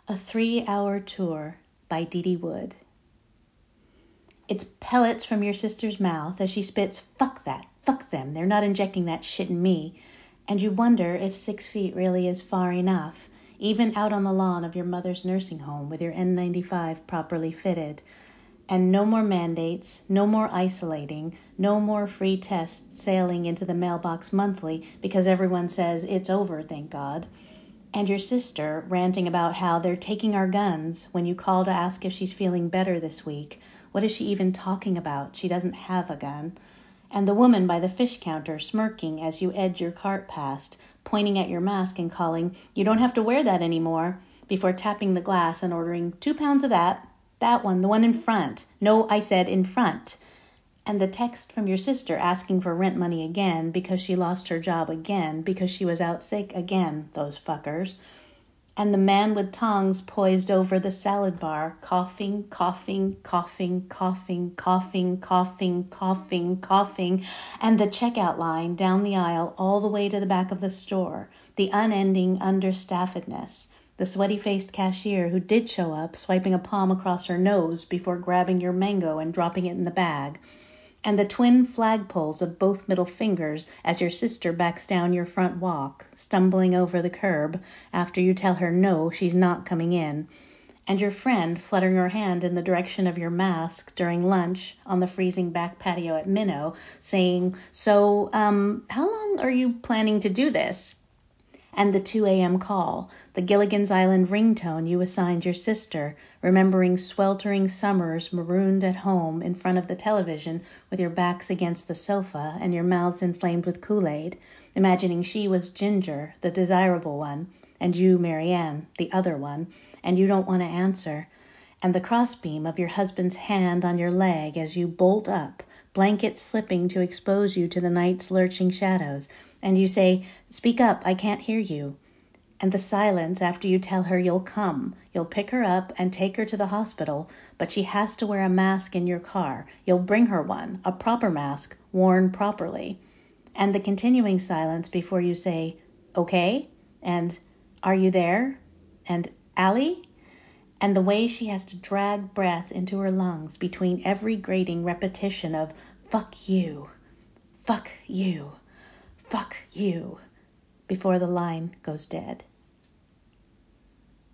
A 3-hour tour by Dee Wood. It's pellets from your sister's mouth as she spits, "Fuck that, fuck them, they're not injecting that shit in me." And you wonder if 6 feet really is far enough, even out on the lawn of your mother's nursing home with your N95 properly fitted. And no more mandates, no more isolating, no more free tests sailing into the mailbox monthly because everyone says it's over, thank God. And your sister ranting about how they're taking our guns when you call to ask if she's feeling better this week. What is she even talking about? She doesn't have a gun. And the woman by the fish counter smirking as you edge your cart past, pointing at your mask and calling, "You don't have to wear that anymore," before tapping the glass and ordering 2 pounds of that one, the one in front. No, I said in front. And the text from your sister asking for rent money again because she lost her job again because she was out sick again, those fuckers. And the man with tongs poised over the salad bar, coughing, coughing, coughing, coughing, coughing, coughing, coughing, coughing, and the checkout line down the aisle all the way to the back of the store, the unending understaffedness, the sweaty-faced cashier who did show up, swiping a palm across her nose before grabbing your mango and dropping it in the bag, and the twin flagpoles of both middle fingers as your sister backs down your front walk, stumbling over the curb after you tell her no, she's not coming in, and your friend fluttering her hand in the direction of your mask during lunch on the freezing back patio at Minnow, saying, "So, how long are you planning to do this?" And the 2 a.m. call, the Gilligan's Island ringtone you assigned your sister, remembering sweltering summers marooned at home in front of the television with your backs against the sofa and your mouths inflamed with Kool-Aid, imagining she was Ginger, the desirable one, and you, Marianne, the other one, and you don't want to answer, and the crossbeam of your husband's hand on your leg as you bolt up, blankets slipping to expose you to the night's lurching shadows, and you say, "Speak up, I can't hear you." And the silence after you tell her you'll come, you'll pick her up and take her to the hospital, but she has to wear a mask in your car. You'll bring her one, a proper mask, worn properly. And the continuing silence before you say, "Okay," and "Are you there?" and "Allie?" And the way she has to drag breath into her lungs between every grating repetition of "fuck you, fuck you, fuck you," before the line goes dead.